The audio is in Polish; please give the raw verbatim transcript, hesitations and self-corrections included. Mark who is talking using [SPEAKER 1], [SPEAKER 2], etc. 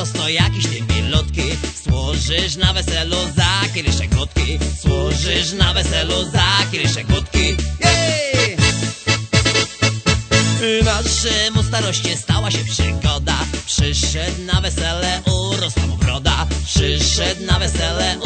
[SPEAKER 1] starosto jakiś ty milutki, służysz na weselu za kieliszek wódki, służysz na weselu za kieliszek wódki. Jej! Naszemu staroście stała się przygoda, przyszedł na wesele, urosła mu broda, przyszedł na wesele,